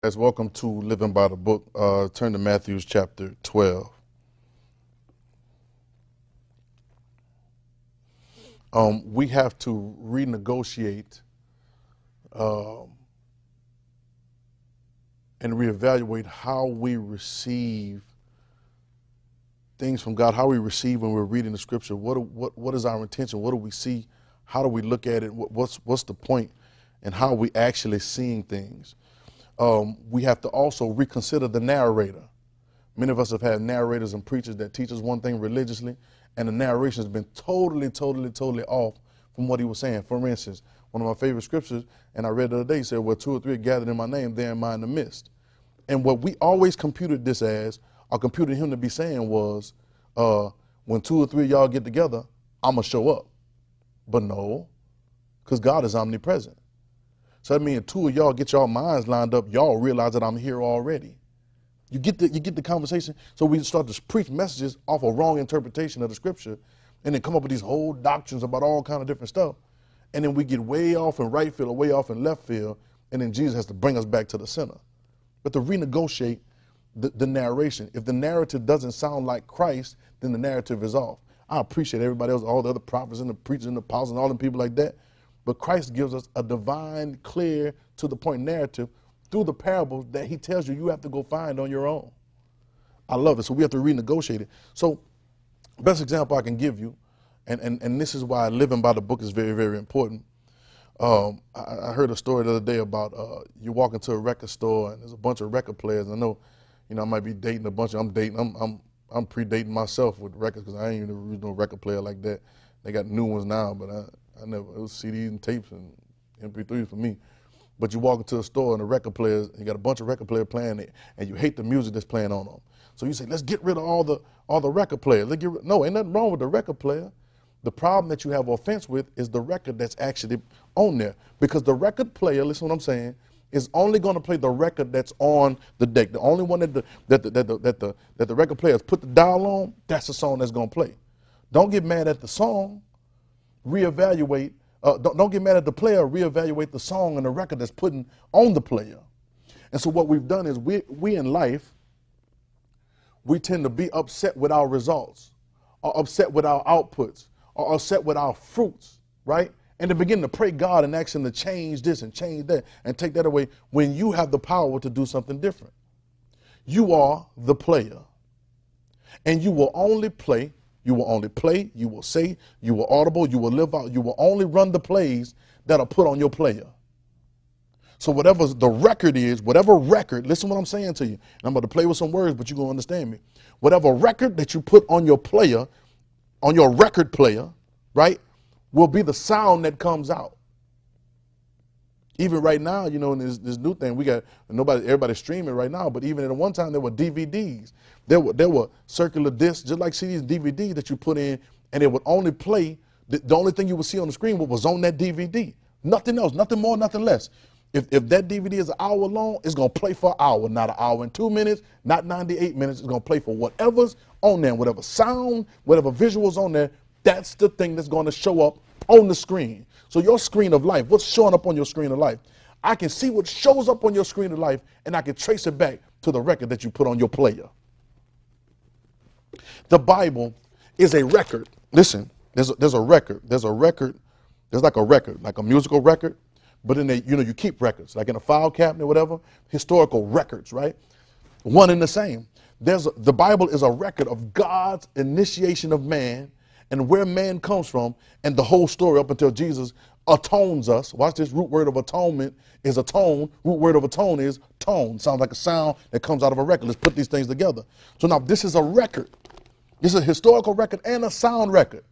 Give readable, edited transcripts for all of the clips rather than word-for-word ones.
Guys, welcome to Living by the Book. Turn to Matthew chapter 12. We have to renegotiate and reevaluate how we receive things from God, how we receive when we're reading the scripture. What is our intention? What do we see? How do we look at it? What's the point? And how are we actually seeing things? We have to also reconsider the narrator. Many of us have had narrators and preachers that teach us one thing religiously, and the narration has been totally off from what he was saying. For instance, one of my favorite scriptures, and I read the other day, said, where two or three are gathered in my name, there am I in the midst. And what we always computed this as, or computed him to be saying was, when two or three of y'all get together, I'm going to show up. But no, because God is omnipresent. So that means two of y'all get y'all minds lined up, y'all realize that I'm here already. You get the conversation. So we start to preach messages off a wrong interpretation of the scripture, and then come up with these whole doctrines about all kind of different stuff. And then we get way off in right field or way off in left field, and then Jesus has to bring us back to the center. But to renegotiate the narration. If the narrative doesn't sound like Christ, then the narrative is off. I appreciate everybody else, all the other prophets and the preachers and the apostles and all the people like that. But Christ gives us a divine, clear, to the point narrative through the parables that he tells you have to go find on your own. I love it. So we have to renegotiate it. So best example I can give you, and this is why living by the book is very important. I heard a story the other day about you walk into a record store and there's a bunch of record players. I know, I might be dating a bunch. I'm I'm predating myself with records because I ain't even no record player like that. They got new ones now, but I never, it was CDs and tapes and MP3s for me. But you walk into a store and the record players, you got a bunch of record players playing it, and you hate the music that's playing on them. So you say, let's get rid of all the record players. No, ain't nothing wrong with the record player. The problem that you have offense with is the record that's actually on there. Because the record player, listen to what I'm saying, is only going to play the record that's on the deck. The only one that the record players put the dial on, that's the song that's going to play. Don't get mad at the song. Reevaluate. Don't get mad at the player. Reevaluate the song and the record that's putting on the player. And so what we've done is we in life, we tend to be upset with our results, or upset with our outputs, or upset with our fruits, right? And to begin to pray God and ask him to change this and change that and take that away when you have the power to do something different. You are the player. And you will only play, you will say, you will audible, you will live out, you will only run the plays that are put on your player. So whatever the record is, whatever record, listen what I'm saying to you. And I'm about to play with some words, but you're going to understand me. Whatever record that you put on your player, on your record player, right, will be the sound that comes out. Even right now, in this new thing, we got everybody's streaming right now, but even at one time there were DVDs. There were circular discs, just like CDs and DVDs that you put in, and it would only play, the only thing you would see on the screen was on that DVD. Nothing else, nothing more, nothing less. If that DVD is an hour long, it's going to play for an hour, not an hour and 2 minutes, not 98 minutes. It's going to play for whatever's on there, whatever sound, whatever visuals on there. That's the thing that's going to show up on the screen. So your screen of life, what's showing up on your screen of life? I can see what shows up on your screen of life, and I can trace it back to the record that you put on your player. The Bible is a record. Listen, there's a record. There's like a record, like a musical record. But in you keep records, like in a file cabinet or whatever, historical records, right? One and the same. The Bible is a record of God's initiation of man and where man comes from, and the whole story up until Jesus atones us. Watch this, root word of atonement is atone. Root word of atone is tone. Sounds like a sound that comes out of a record. Let's put these things together. So now this is a record. This is a historical record and a sound record.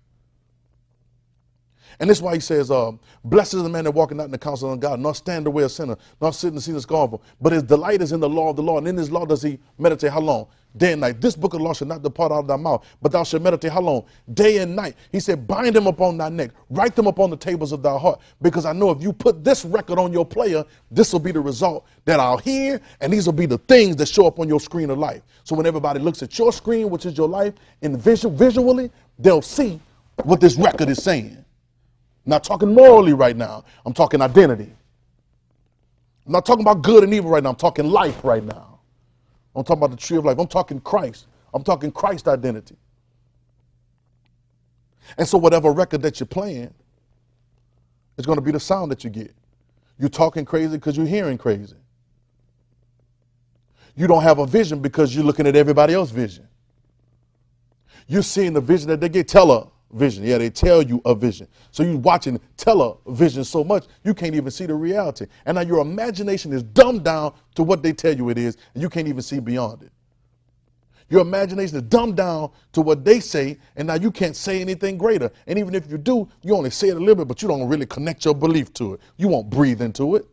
And this is why he says, blessed is the man that walketh not in the counsel of God, nor stand the way of sinner, nor sit in the seat of scornful. But his delight is in the law of the Lord. And in his law does he meditate how long? Day and night. This book of the law shall not depart out of thy mouth, but thou shalt meditate how long? Day and night. He said, bind them upon thy neck, write them upon the tables of thy heart. Because I know if you put this record on your player, this will be the result that I'll hear, and these will be the things that show up on your screen of life. So when everybody looks at your screen, which is your life, in visually, they'll see what this record is saying. Not talking morally right now. I'm talking identity. I'm not talking about good and evil right now. I'm talking life right now. I'm talking about the tree of life. I'm talking Christ. I'm talking Christ identity. And so whatever record that you're playing is going to be the sound that you get. You're talking crazy because you're hearing crazy. You don't have a vision because you're looking at everybody else's vision. You're seeing the vision that they get. Television. Yeah, they tell you a vision. So you're watching television so much, you can't even see the reality. And now your imagination is dumbed down to what they tell you it is, and you can't even see beyond it. Your imagination is dumbed down to what they say, and now you can't say anything greater. And even if you do, you only say it a little bit, but you don't really connect your belief to it. You won't breathe into it.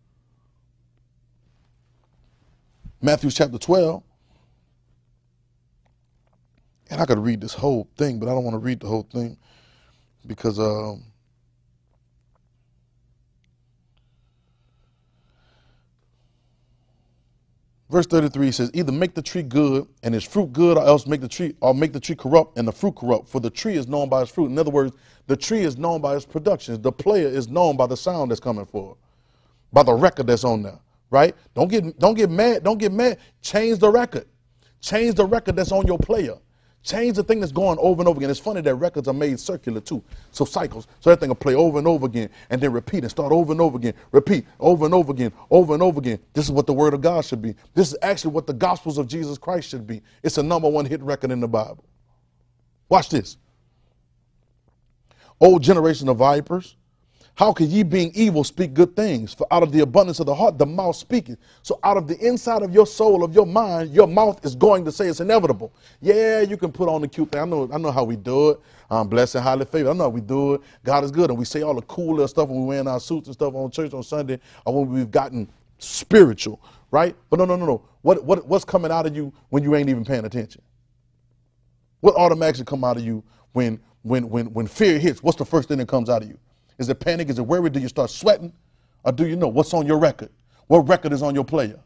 Matthew chapter 12. And I could read this whole thing, but I don't want to read the whole thing because verse 33 says, either make the tree good and its fruit good, or else make the tree corrupt and the fruit corrupt. For the tree is known by its fruit. In other words, the tree is known by its productions. The player is known by the sound that's coming forth, by the record that's on there. Right? Don't get mad. Change the record. Change the record that's on your player. Change the thing that's going over and over again. It's funny that records are made circular too. So cycles. So that thing will play over and over again and then repeat and start over and over again. Repeat over and over again, over and over again. This is what the word of God should be. This is actually what the gospels of Jesus Christ should be. It's a #1 hit record in the Bible. Watch this. Old generation of vipers, how can ye being evil speak good things? For out of the abundance of the heart, the mouth speaketh. So out of the inside of your soul, of your mind, your mouth is going to say it's inevitable. Yeah, you can put on the cute thing. I know how we do it. Blessed and highly favored. I know how we do it. God is good. And we say all the cool little stuff when we wear our suits and stuff on church on Sunday, or when we've gotten spiritual, right? But no. What's coming out of you when you ain't even paying attention? What automatically come out of you when fear hits? What's the first thing that comes out of you? Is it panic? Is it worry? Do you start sweating? Or do you know what's on your record? What record is on your player?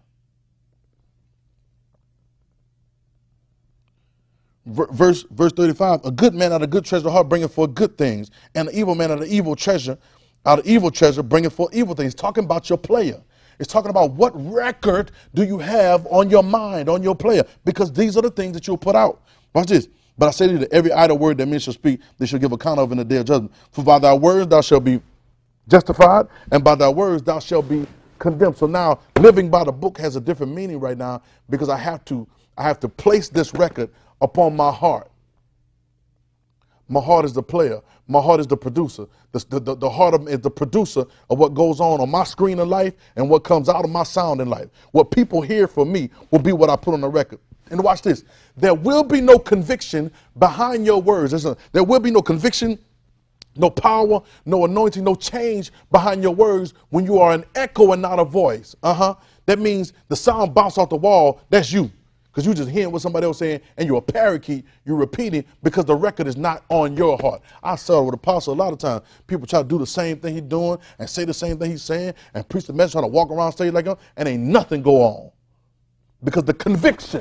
Verse 35, a good man out of good treasure heart bringeth forth good things, and an evil man out of evil treasure bringeth forth evil things. Talking about your player. It's talking about what record do you have on your mind, on your player, because these are the things that you'll put out. Watch this. But I say to you that every idle word that men shall speak, they shall give account of in the day of judgment. For by thy words thou shalt be justified, and by thy words thou shalt be condemned. So now living by the book has a different meaning right now, because I have to place this record upon my heart. My heart is the player. My heart is the producer. The heart is the producer of what goes on my screen of life and what comes out of my sound in life. What people hear from me will be what I put on the record. And watch this. There will be no conviction behind your words. There will be no conviction, no power, no anointing, no change behind your words when you are an echo and not a voice. That means the sound bounce off the wall. That's you. Because you're just hearing what somebody else saying, and you're a parakeet, you're repeating because the record is not on your heart. I saw it with Apostle a lot of times. People try to do the same thing he's doing and say the same thing he's saying and preach the message, trying to walk around stage like that, and ain't nothing go on. Because the conviction,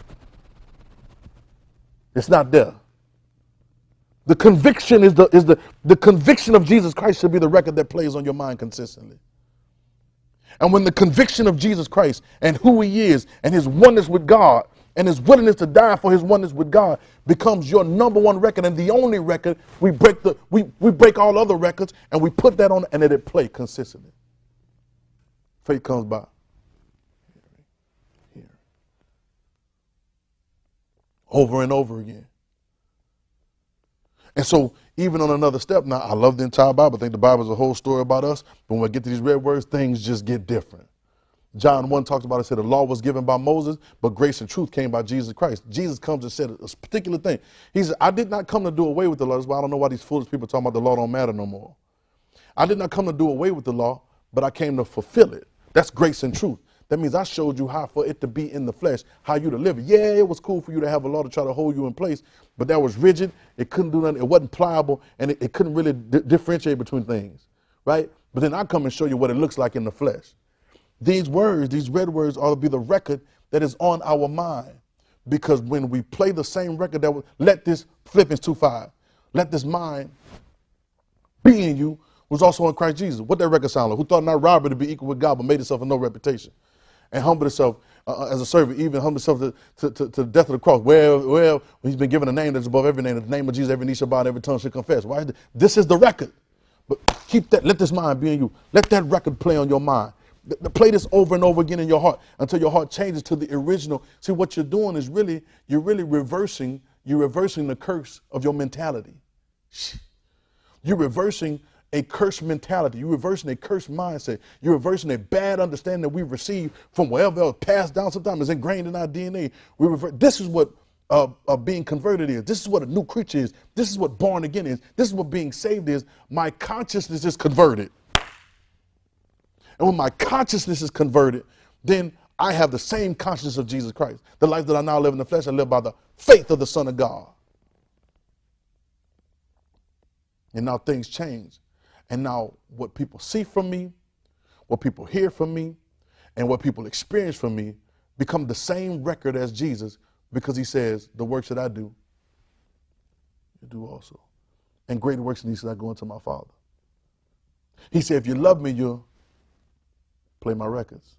it's not there. The conviction is the conviction of Jesus Christ should be the record that plays on your mind consistently. And when the conviction of Jesus Christ and who he is and his oneness with God and his willingness to die for his oneness with God becomes your #1 record and the only record, we break all other records and we put that on and let it play consistently. Faith comes by hearing. Over and over again. And so even on another step, now I love the entire Bible. I think the Bible is a whole story about us. But when we get to these red words, things just get different. John 1 talks about it, said the law was given by Moses, but grace and truth came by Jesus Christ. Jesus comes and said a particular thing. He said, I did not come to do away with the law. That's why I don't know why these foolish people talking about the law don't matter no more. I did not come to do away with the law, but I came to fulfill it. That's grace and truth. That means I showed you how for it to be in the flesh, how you to live it. Yeah, it was cool for you to have a law to try to hold you in place, but that was rigid. It couldn't do nothing. It wasn't pliable, and it couldn't really differentiate between things, right? But then I come and show you what it looks like in the flesh. These words, these red words, ought to be the record that is on our mind, because when we play the same record, let this Philippians 2:5, let this mind be in you, was also in Christ Jesus. What that record sound like? Who thought not robbery to be equal with God, but made himself of no reputation, and humbled himself as a servant, even humbled himself to the death of the cross. Where he's been given a name that's above every name. In the name of Jesus, every knee shall bow and every tongue shall confess. Why? This is the record. But keep that. Let this mind be in you. Let that record play on your mind. Play this over and over again in your heart until your heart changes to the original. See, what you're doing is you're really reversing the curse of your mentality. You're reversing a cursed mentality. You're reversing a cursed mindset. You're reversing a bad understanding that we received from wherever else passed down. Sometimes it's ingrained in our DNA. This is what being converted is. This is what a new creature is. This is what born again is. This is what being saved is. My consciousness is converted. And when my consciousness is converted, then I have the same consciousness of Jesus Christ. The life that I now live in the flesh, I live by the faith of the Son of God. And now things change. And now what people see from me, what people hear from me, and what people experience from me become the same record as Jesus, because he says, the works that I do, you do also. And greater works than these I go into my Father. He said, if you love me, you'll play my records.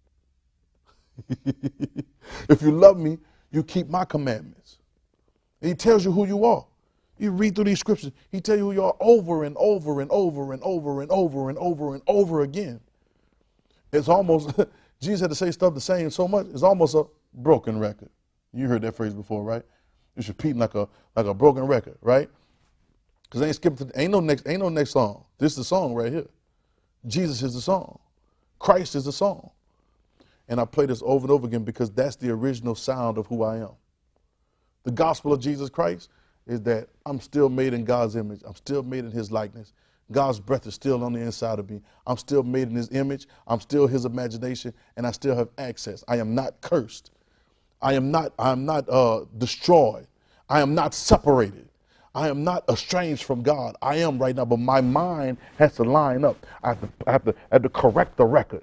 If you love me, you keep my commandments. And he tells you who you are. You read through these scriptures, he tells you who you are over and over and over and over and over and over and over again. It's almost, Jesus had to say stuff the same so much, it's almost a broken record. You heard that phrase before, right? It's repeating like a broken record, right? Because ain't no next song. This is the song right here. Jesus is the song. Christ is the song. And I play this over and over again because that's the original sound of who I am. The gospel of Jesus Christ is that I'm still made in God's image. I'm still made in his likeness. God's breath is still on the inside of me. I'm still made in his image. I'm still his imagination, and I still have access. I am not cursed. I am not destroyed. I am not separated. I am not estranged from God. I am right now, but my mind has to line up. I have to correct the record.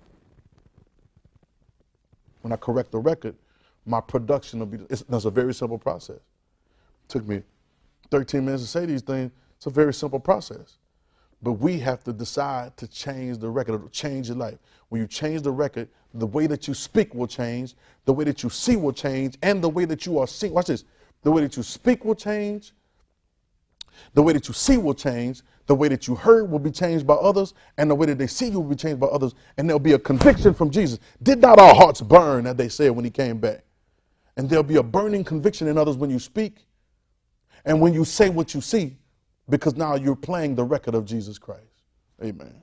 When I correct the record, my production will be, that's a very simple process. It took me 13 minutes to say these things. It's a very simple process. But we have to decide to change the record, change your life. When you change the record, the way that you speak will change, the way that you see will change, and the way that you are seen. Watch this. The way that you speak will change, the way that you see will change, the way that you heard will be changed by others, and the way that they see you will be changed by others, and there'll be a conviction from Jesus. Did not our hearts burn, as they said when he came back? And there'll be a burning conviction in others when you speak and when you say what you see, because now you're playing the record of Jesus Christ. Amen.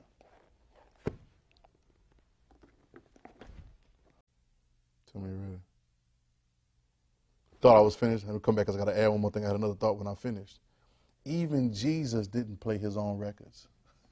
Tell me you're ready. Thought I was finished. I'm going to come back because I got to add one more thing. I had another thought when I finished. Even Jesus didn't play his own records.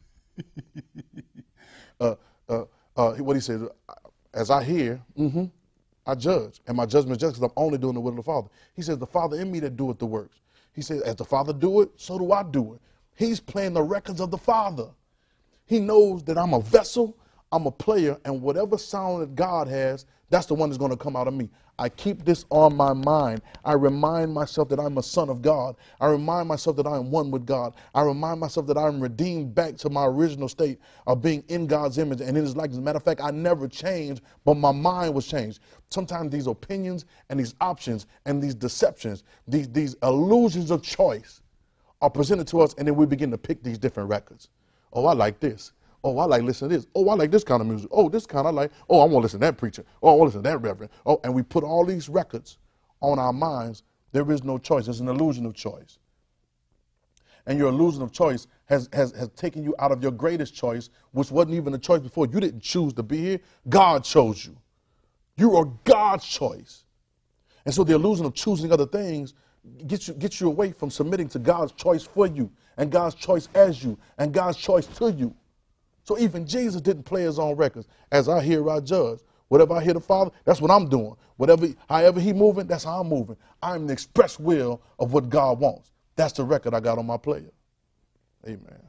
What he said, as I hear, I judge. And my judgment is just because I'm only doing the will of the Father. He says, the Father in me that doeth the works. He says, as the Father do it, so do I do it. He's playing the records of the Father. He knows that I'm a vessel, I'm a player, and whatever sound that God has, that's the one that's going to come out of me. I keep this on my mind. I remind myself that I'm a son of God. I remind myself that I am one with God. I remind myself that I'm redeemed back to my original state of being in God's image and in his likeness. As a matter of fact, I never changed, but my mind was changed. Sometimes these opinions and these options and these deceptions, these illusions of choice are presented to us, and then we begin to pick these different records. Oh, I like this. Oh, I like listening to this. Oh, I like this kind of music. Oh, this kind I like. Oh, I want to listen to that preacher. Oh, I want to listen to that reverend. Oh, and we put all these records on our minds. There is no choice. It's an illusion of choice. And your illusion of choice has taken you out of your greatest choice, which wasn't even a choice before. You didn't choose to be here. God chose you. You are God's choice. And so the illusion of choosing other things gets you away from submitting to God's choice for you, and God's choice as you, and God's choice to you. So even Jesus didn't play his own records. As I hear, I judge. Whatever I hear the Father, that's what I'm doing. However he moving, that's how I'm moving. I'm the express will of what God wants. That's the record I got on my player. Amen.